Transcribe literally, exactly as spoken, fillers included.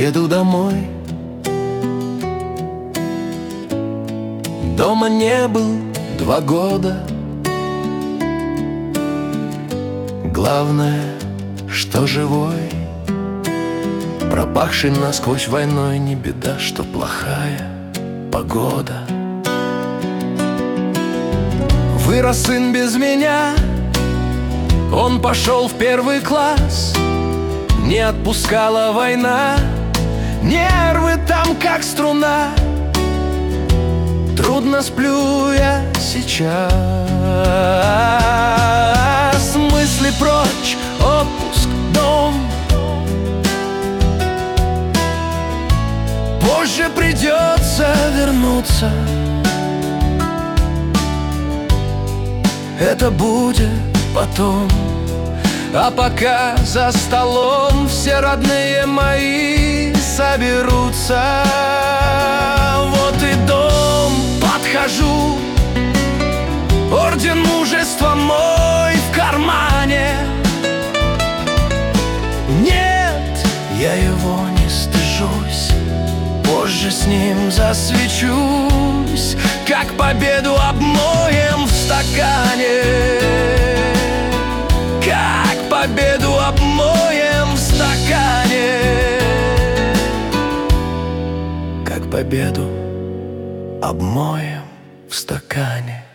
еду домой. Дома не был два года. Главное, что живой. Пропахший насквозь войной, не беда, что плохая погода. Вырос сын без меня, он пошел в первый класс. Не отпускала война, нервы там как струна. Трудно сплю я сейчас. Мысли прочь, отпуск, дом. Позже придется вернуться. Это будет потом. А пока за столом все родные мои соберутся. Вот и дом, подхожу. Орден мужества мой в кармане. Нет, я его не стыжусь. Позже с ним засвечусь, как победу обмоем в стакане. Как победу обмоем в стакане. Как победу обмоем в стакане.